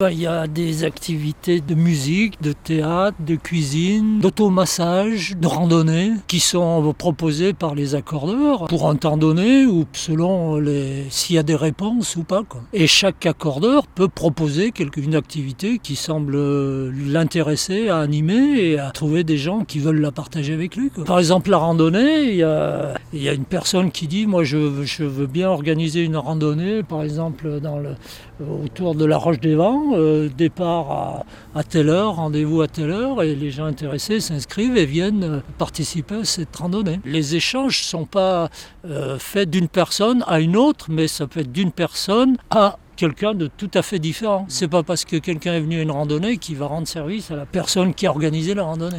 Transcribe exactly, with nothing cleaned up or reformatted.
Il y a des activités de musique, de théâtre, de cuisine, d'automassage, de randonnée qui sont proposées par les accordeurs pour un temps donné ou selon les... s'il y a des réponses ou pas, quoi. Et chaque accordeur peut proposer quelque... une activité qui semble l'intéresser à animer et à trouver des gens qui veulent la partager avec lui, quoi. Par exemple, la randonnée, il y a, il y a une personne qui dit « moi je, je veux bien organiser une randonnée, par exemple dans le... autour de la Roche des Vents, euh, départ à, à telle heure, rendez-vous à telle heure, et les gens intéressés s'inscrivent et viennent participer à cette randonnée. Les échanges ne sont pas euh, faits d'une personne à une autre, mais ça peut être d'une personne à quelqu'un de tout à fait différent. C'est pas parce que quelqu'un est venu à une randonnée qu'il va rendre service à la personne qui a organisé la randonnée.